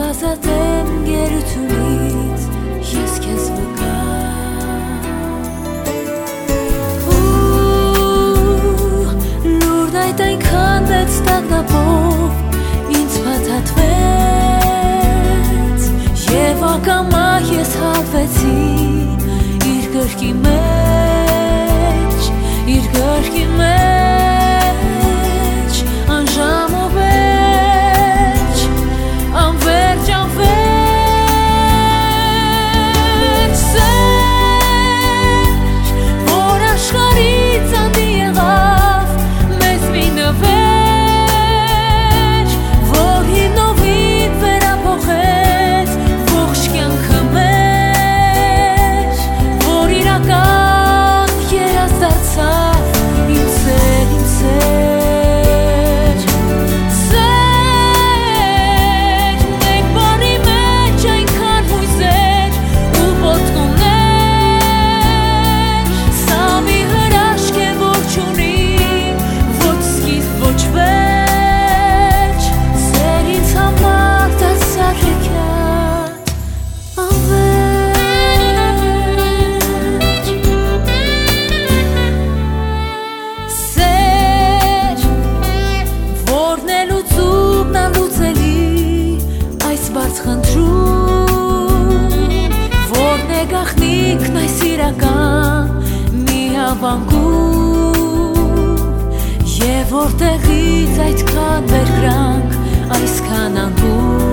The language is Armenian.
կազատեմ գերությունից ես քեզ վկա Լուրն այդ այնքան մեծ տագնապով ինձ փաթաթվեց Եվ ակամա ես հալվեցի իր գրքի մեջ անժամով էջ անվերջ սեր որ աշխարհից անդի եղավ մեզ մի նվեր որ հիմնովին վերափոխեց ողջ կյանքը մեր որ իրական երազ դարձավ իմ սեր մեկ բառի մեջ այնքան հույսեր ու ոտքումներ սա մի հրաշք է որ չունի ոչ սկիզբ ոչ վերջ սեր ինձ համար դարձավ հեքիաթ անվերջ Սեր որն է լուծումն անլուծելի այս բարդ խնդրում որն է գաղտնիքն այս իրական մի հավանքում և որտեղից այդքան բերկրանք այսքան անկում